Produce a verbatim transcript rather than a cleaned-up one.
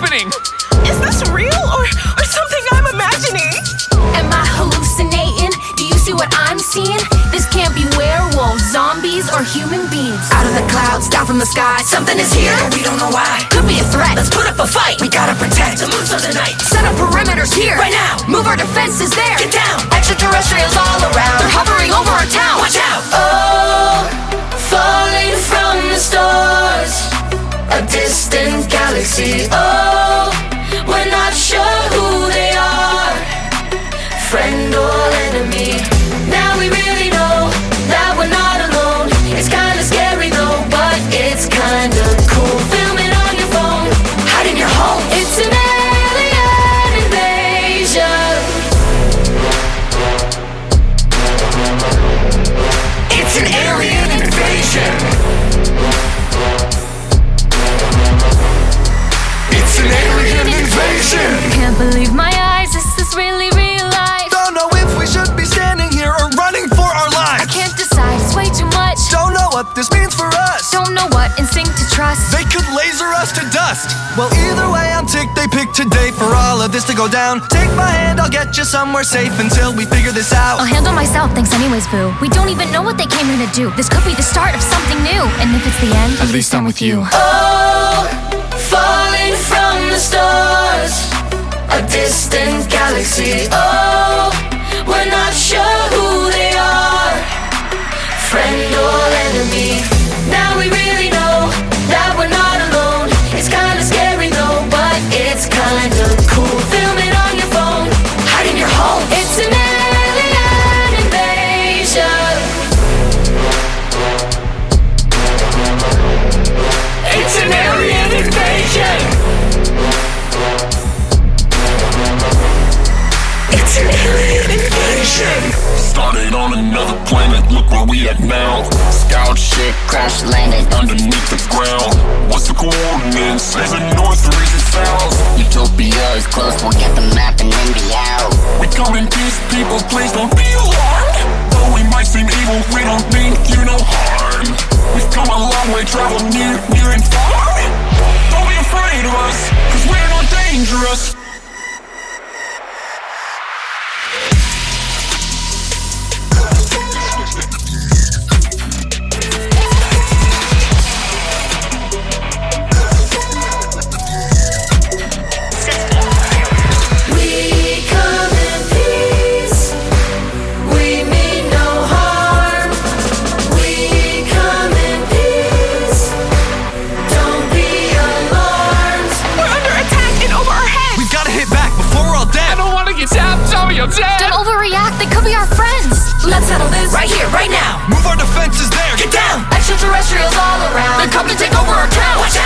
happening? Is this real or, or something I'm imagining? Am I hallucinating? Do you see what I'm seeing? This can't be werewolves, zombies, or human beings. Out of the clouds, down from the sky, something is here, we don't know why. Could be a threat. Let's put up a fight, we gotta protect the moons of the night. Set up perimeters here, right now. Move our defenses there. Get down. Extraterrestrials all around. They're hovering over our town. Watch out. Oh, falling from the stars, a distant galaxy. Oh, we're not sure who they are, friend or enemy. Now we really know that we're not alone. It's kinda scary though, but it's kinda cool. Film it on your phone, hide in your home. It's an alien invasion. It's an alien invasion. It's an alien invasion. Can't believe my eyes, is this really real life? Don't know if we should be standing here or running for our lives. I can't decide, it's way too much. Don't know what this means for us. Don't know what instinct to trust. They could laser us to dust. Well, either way, I'm ticked they picked today for all of this to go down. Take my hand, I'll get you somewhere safe until we figure this out. I'll handle myself, thanks anyways, boo. We don't even know what they came here to do. This could be the start of something new. And if it's the end, At least I'm with you. Oh, falling from the stars, a distant galaxy. Oh, we're not sure who they are, friend or enemy. Now we really know that we're not alone. It's kinda scary though, but it's kinda cool. Film it on your phone, hide in your home. It's an alien invasion. It's an alien invasion. It's an alien invasion. Started on another planet, look where we at now. Scout ship, crash landed underneath the ground. What's the coordinates? Is it north or is it south? Utopia is close, we'll get the map and then be out. We come in peace, people, please don't be alarmed. Though we might seem evil, we don't mean you no harm. We've come a long way, traveled near, near and far. Don't be afraid of us, cause we're not dangerous. Don't overreact, they could be our friends. Let's settle this right here, right now. Move our defenses there. Get down. Extraterrestrials all around. They're coming to take over our town. Watch